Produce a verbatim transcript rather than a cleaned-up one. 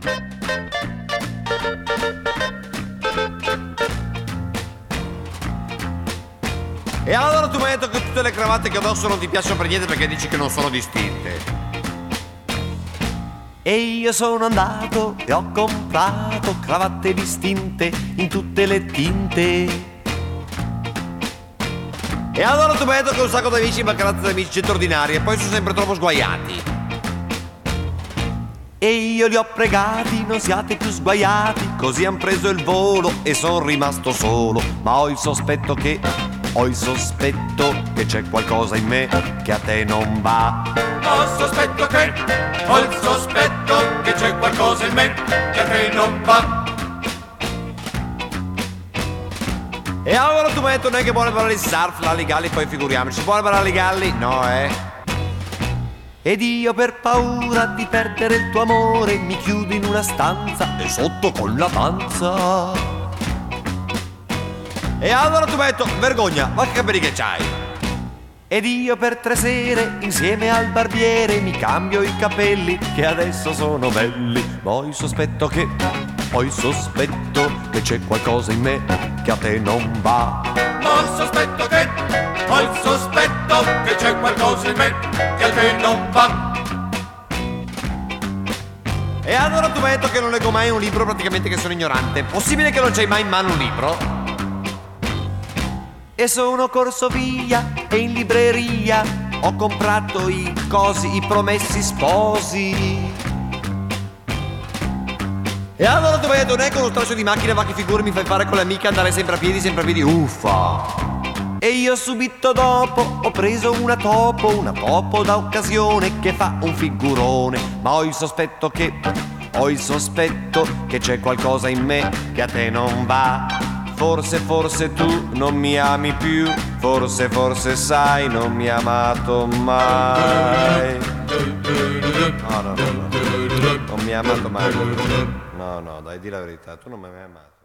E allora tu mi hai detto che tutte le cravatte che addosso non ti piacciono per niente perché dici che non sono distinte. E io sono andato e ho comprato cravatte distinte in tutte le tinte. E allora tu mi hai detto che un sacco di amici ma cravatte di amicizia ordinarie e poi sono sempre troppo sguaiati. E io li ho pregati, non siate più sguaiati. Così han preso il volo e son rimasto solo. Ma ho il sospetto che, ho il sospetto che c'è qualcosa in me che a te non va. Ho il sospetto che, ho il sospetto che c'è qualcosa in me che a te non va. E allora tu mi hai detto non è che vuole parlare di surf, la Galli, poi figuriamoci. Vuole parlare di Galli? No, eh. Ed io per paura di perdere il tuo amore mi chiudo in una stanza e sotto con la panza. E allora tu mi hai detto vergogna, ma che capelli che c'hai? Ed io per tre sere insieme al barbiere mi cambio i capelli che adesso sono belli. Ma ho il sospetto che, ho il sospetto che c'è qualcosa in me che a te non va. Ho il sospetto che, ho il sospetto che c'è qualcosa in me che a te non va. E allora tu mi hai detto che non leggo mai un libro, praticamente che sono ignorante. Possibile che non c'hai mai in mano un libro? E sono corso via e in libreria ho comprato i cosi, i promessi sposi. E allora tu mi hai detto non è che uno straccio di macchina, ma che figure mi fai fare con le amiche, andare sempre a piedi, sempre a piedi, uffa. E io subito dopo ho preso una topo, una topo da occasione che fa un figurone. Ma ho il sospetto che, ho il sospetto che c'è qualcosa in me che a te non va. Forse, forse tu non mi ami più, forse, forse sai non mi hai amato mai. No, no, no, no, non mi hai amato mai. No, no, dai, di la verità, tu non mi hai mai amato.